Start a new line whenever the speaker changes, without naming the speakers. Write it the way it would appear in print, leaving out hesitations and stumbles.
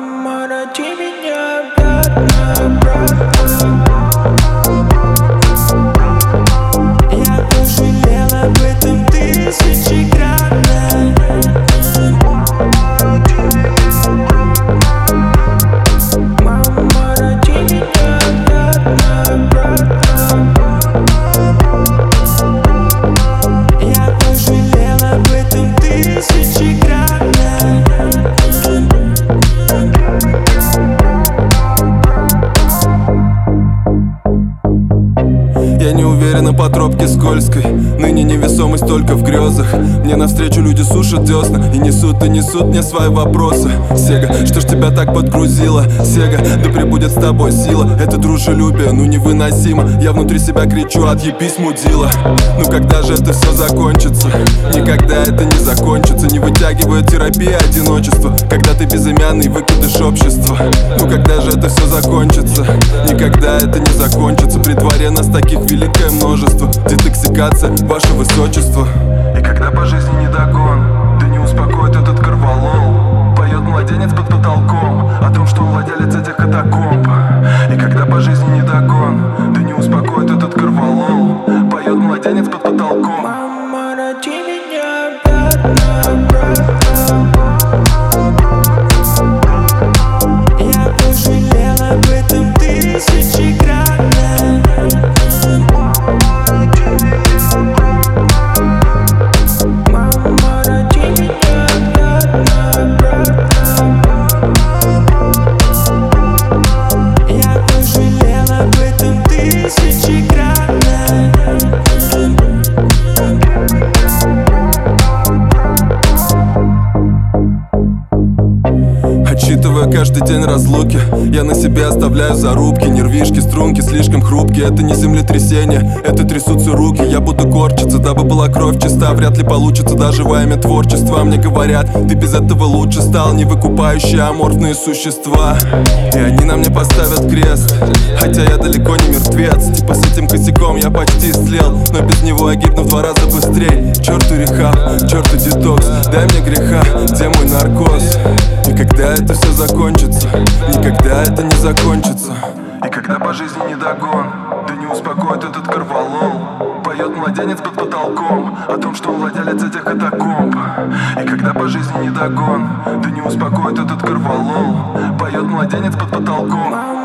Мама, роди меня обратно. Я пожалел об этом тысячекратно. Мама, роди меня обратно. Я пожалел об этом тысячекратно.
Я не уверена по тропке скользкой. Ныне невесомость только в грезах. Мне навстречу люди сушат десна и несут мне свои вопросы. Сега, что ж тебя так подгрузило? Сега, да пребудет с тобой сила. Это дружелюбие, ну невыносимо. Я внутри себя кричу: отъебись, мудила. Ну когда же это все закончится? Никогда это не закончится. Не вытягивает терапия одиночества, когда ты безымянный выкидыш общества. Ну когда же это все закончится? Никогда это не закончится. При дворе нас таких великое множество. Детоксикация, ваше высочество. И когда по жизни не догон, да не успокоит этот корвалол. Поет младенец под потолком о том, что он владелец этих катакомб. И когда по жизни не догон, да не успокоит этот корвалол. Поет младенец под потолком.
Мама, роди меня обратно. Я пожалел об этом тысячекратно. Мама, роди меня обратно. Я пожалел об этом тысячекратно.
Отсчитывая каждый день разлуки, я на себе оставляю зарубки. Нервишки, струнки слишком хрупкие. Это не землетрясение, это трясутся руки. Я буду корчиться, дабы была кровь чиста. Вряд ли получится даже во имя творчества. Мне говорят, ты без этого лучше стал. Не выкупающие аморфные существа. И они на мне поставят крест, хотя я далеко не мертвец. Типа с этим косяком я почти слел, но без него я гибну в 2 раза быстрей. Черту рехаб, черту детокс, дай мне греха, где мой наркоз? Никогда это все закончится, никогда это не закончится. И когда по жизни не догон, да не успокоит этот корвалол. Поет младенец под потолком о том, что он владелец этих катакомб. И когда по жизни не догон, да не успокоит этот корвалол. Поет младенец под потолком.